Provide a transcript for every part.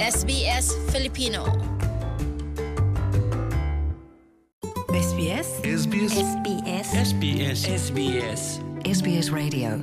SBS Filipino. SBS SBS SBS SBS SBS SBS Radio.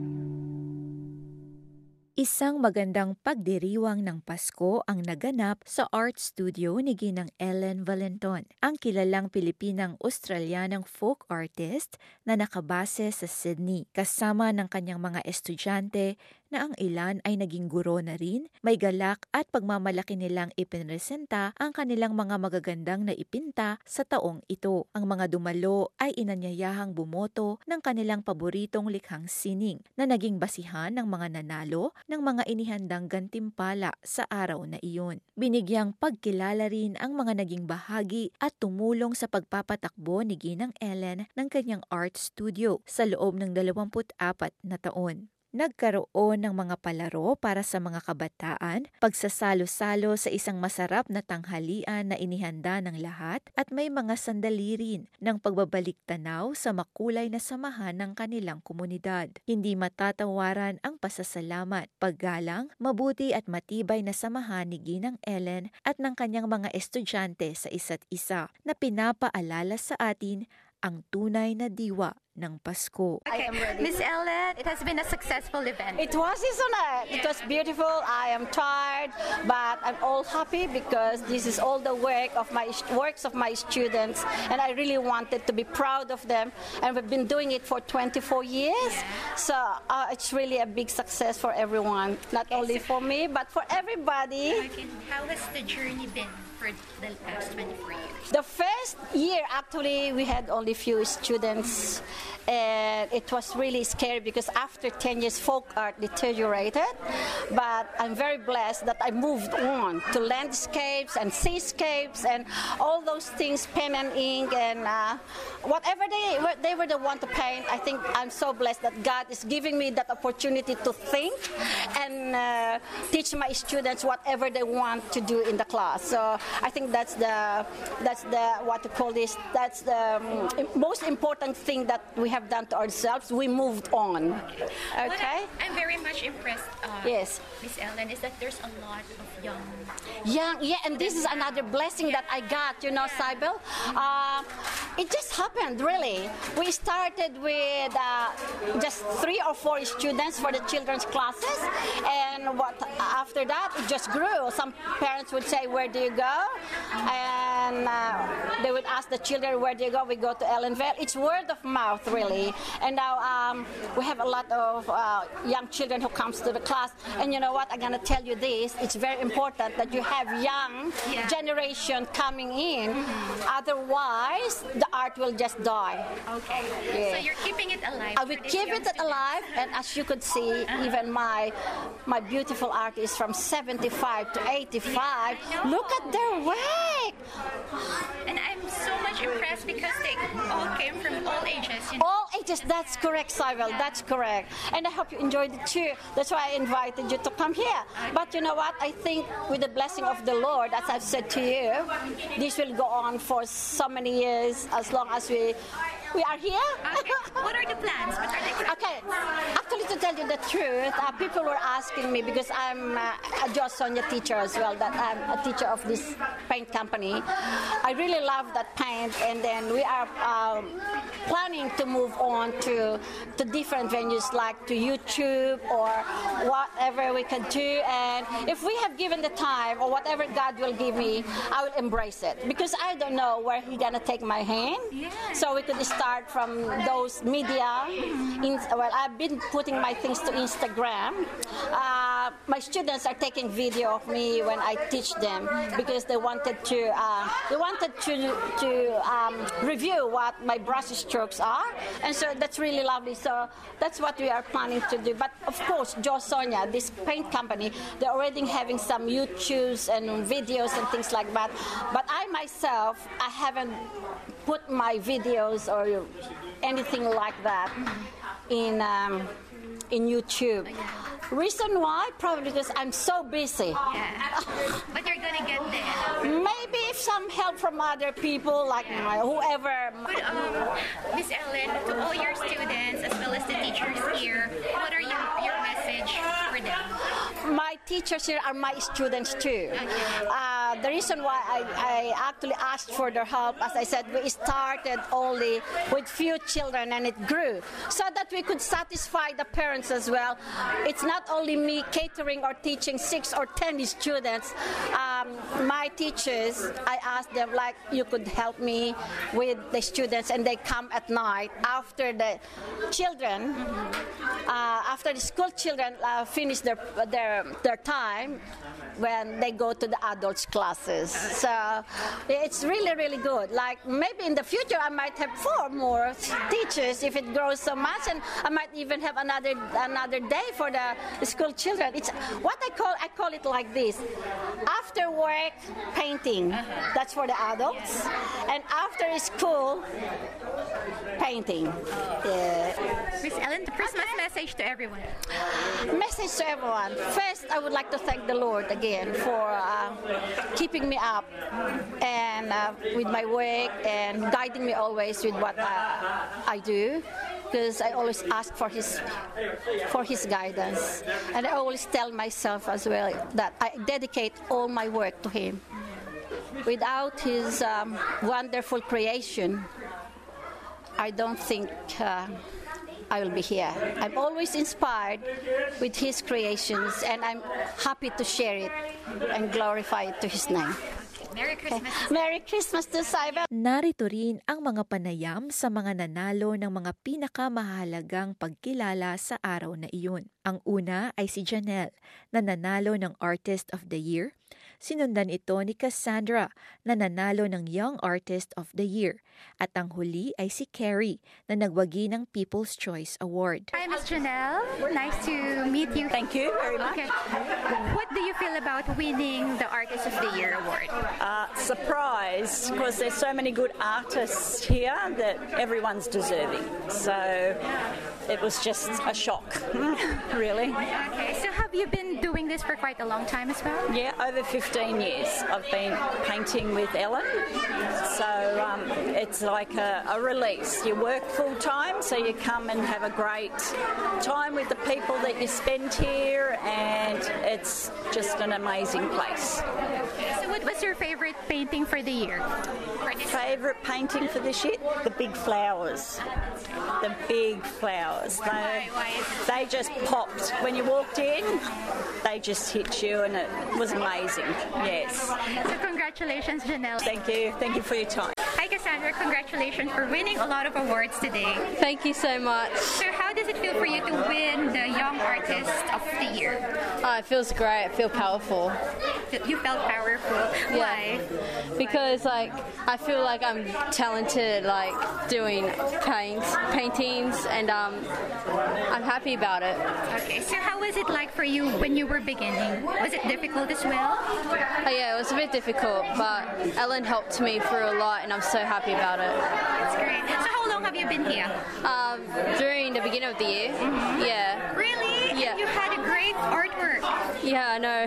Isang magandang pagdiriwang ng Pasko ang naganap sa art studio ni Ginang Ellen Valenton, ang kilalang Pilipinang-Australianang folk artist na nakabase sa Sydney, kasama ng kanyang mga estudyante na ang ilan ay naging guro na rin. May galak at pagmamalaki nilang ipinresenta ang kanilang mga magagandang na ipinta sa taong ito. Ang mga dumalo ay inanyayahang bumoto ng kanilang paboritong likhang sining na naging basihan ng mga nanalo ng mga inihandang gantimpala sa araw na iyon. Binigyang pagkilala rin ang mga naging bahagi at tumulong sa pagpapatakbo ni Ginang Ellen ng kanyang art studio sa loob ng 24 na taon. Nagkaroon ng mga palaro para sa mga kabataan, pagsasalo-salo sa isang masarap na tanghalian na inihanda ng lahat at may mga sandali rin ng pagbabalik tanaw sa makulay na samahan ng kanilang komunidad. Hindi matatawaran ang pasasalamat, paggalang, mabuti at matibay na samahan ni Ginang Ellen at ng kanyang mga estudyante sa isa't isa na pinapaalala sa atin ang tunay na diwa ng Pasko. Okay, Miss Ellen, it has been a successful event. It was, isn't it? It was beautiful. I am tired, but I'm all happy because this is all the works of my students, and I really wanted to be proud of them. And we've been doing it for 24 years, so it's really a big success for everyone, not only for me, but for everybody. Okay. How has the journey been for the past 24 years? The first year, actually, we had only few students. And it was really scary because after 10 years folk art deteriorated, but I'm very blessed that I moved on to landscapes and seascapes and all those things, pen and ink and whatever they were the one to paint. I think I'm so blessed that God is giving me that opportunity to think and teach my students whatever they want to do in the class. So I think that's the what to call this, that's the most important thing that we have done to ourselves. We moved on. Okay? I'm very much impressed, Yes. Miss Ellen, is that there's a lot of young, and this is another blessing that I got, Cybele. It just happened, really. We started with just 3 or 4 students for the children's classes, and after that, it just grew. Some parents would say, "Where do you go?" And they would ask the children, "Where do you go?" We go to Ellenvale. It's word of mouth, really. And now we have a lot of young children who comes to the class. And you know what? I'm going to tell you this. It's very important that you have young generation coming in. Otherwise, the art will just die. okay. Yeah. So you're keeping it alive. We for these keep young it alive, and as you could see, even my beautiful art is from 75 to 85. Look at their work. And I'm so much impressed because they all came from all ages. All ages, that's correct, Cybele, that's correct. And I hope you enjoyed it too. That's why I invited you to come here. But you know what? I think with the blessing of the Lord, as I've said to you, this will go on for so many years as long as we are here. Okay. What are the plans? What are the plans? Okay, actually, to tell you the truth, people were asking me because I'm a Sonia teacher as well, that I'm a teacher of this paint company. I really love that paint, and then we are planning to move on to different venues like to YouTube or whatever we can do. And if we have given the time or whatever God will give me, I will embrace it because I don't know where He's gonna take my hand. So we could start from those media. I've been putting my things to Instagram. My students are taking video of me when I teach them because they wanted to review what my brush strokes are, and so that's really lovely. So that's what we are planning to do. But of course, Sonia, this paint company, they're already having some YouTubes and videos and things like that. But I myself, I haven't put my videos or anything like that in YouTube. Reason why? Probably because I'm so busy. But you're gonna get there. Maybe if some help from other people, like whoever. But Miss Ellen, to all your students as well as the teachers here, what are your message for them? My teachers here are my students too. The reason why I actually asked for their help, as I said, we started only with few children and it grew, so that we could satisfy the parents as well. It's not only me catering or teaching 6 or 10 students. My teachers, I asked them, like, you could help me with the students, and they come at night after the children, after the school children finish their time, when they go to the adults classes. So it's really, really good. Like, maybe in the future I might have 4 more teachers if it grows so much, and I might even have another day for the school children. It's what I call it like this: after work painting, that's for the adults, and after school painting. Miss Ellen, the Christmas message to everyone. Message to everyone. First, I would like to thank the Lord again for keeping me up and with my work and guiding me always with what I do, because I always ask for his guidance, and I always tell myself as well that I dedicate all my work to him. Without his wonderful creation, I don't think I will be here. I'm always inspired with his creations, and I'm happy to share it and glorify it to his name. Merry Christmas. Merry Christmas to Cyber. Narito rin ang mga panayam sa mga nanalo ng mga pinakamahalagang pagkilala sa araw na iyon. Ang una ay si Janelle, na nanalo ng Artist of the Year. Sinundan ito ni Cassandra, na nanalo ng Young Artist of the Year. At ang huli ay si Carrie, na nagwagi ng People's Choice Award. Hi, Miss Janelle. Nice to meet you. Thank you very much. Okay. What do you feel about winning the Artist of the Year award? Surprised, because there's so many good artists here that everyone's deserving. So it was just a shock, really. Okay, so have you been doing this for quite a long time as well? Yeah, over 15 years I've been painting with Ellen. So it's like a release. You work full time, so you come and have a great time with the people that you spend here, and it's just an amazing place. So what was your favorite painting for the year? Favorite painting for this year? The big flowers. The big flowers. They just popped. When you walked in, they just hit you, and it was amazing. Yes. So congratulations, Janelle. Thank you. Thank you for your time. Hi, Cassandra. Congratulations for winning a lot of awards today. Thank you so much. So how does it feel for you to win the Young Artist of the Year? It feels great. I feel powerful. You felt powerful. Yeah. Why? Because I feel like I'm talented, like doing paintings, and I'm happy about it. Okay, so how was it like for you when you were beginning? Was it difficult as well? Yeah, it was a bit difficult, but Ellen helped me through a lot, and I'm so happy about it. That's great. So how long have you been here? During the beginning of the year. Mm-hmm. Yeah. Really? Yeah. You had a great artwork. Yeah, I know.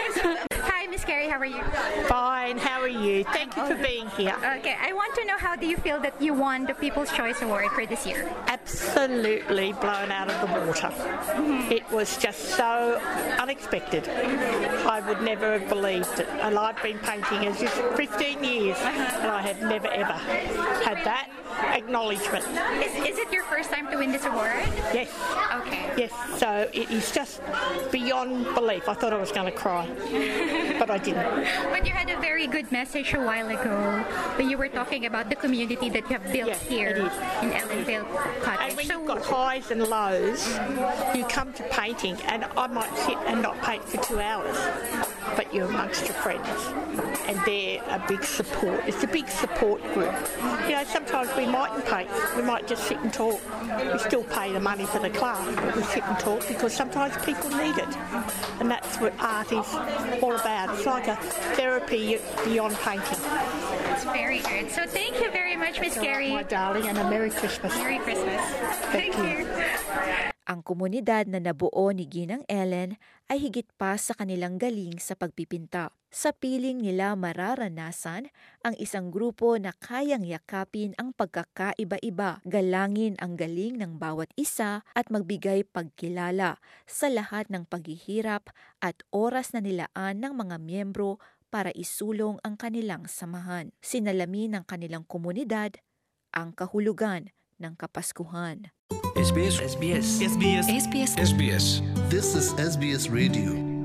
Hi, Miss Carrie. How are you? Fine. How are you? Thank you for being here. Okay, I want to know, how do you feel that you won the People's Choice Award for this year? Absolutely blown out of the water. Mm-hmm. It was just so unexpected. I would never have believed it. And I've been painting as just 15 years, and I have never ever had that acknowledgement. Is it your first time to win this award? Yes. Okay. Yes, so it is just beyond belief. I thought I was going to cry, but I didn't. But you had a very good message a while ago when you were talking about the community that you have built here in Ellenvale Cottage. And when you've got highs and lows, you come to painting, and I might sit and not paint for 2 hours, but you're amongst your friends, and they're a big support. It's a big support group. You know, sometimes we mightn't paint. We might just sit and talk. We still pay the money for the class, but we sit and talk because sometimes people need it. And that's what art is all about. It's like a therapy beyond painting. That's very good. So thank you very much, Miss Carrie. My darling, and a Merry Christmas. Merry Christmas. Thank you. Ang komunidad na nabuo ni Ginang Ellen ay higit pa sa kanilang galing sa pagpipinta. Sa piling nila mararanasan ang isang grupo na kayang yakapin ang pagkakaiba-iba, galangin ang galing ng bawat isa at magbigay pagkilala sa lahat ng paghihirap at oras na nilaan ng mga miyembro para isulong ang kanilang samahan. Sinalamin ng kanilang komunidad ang kahulugan ng Kapaskuhan. SBS. SBS. SBS. SBS. SBS. This is SBS Radio.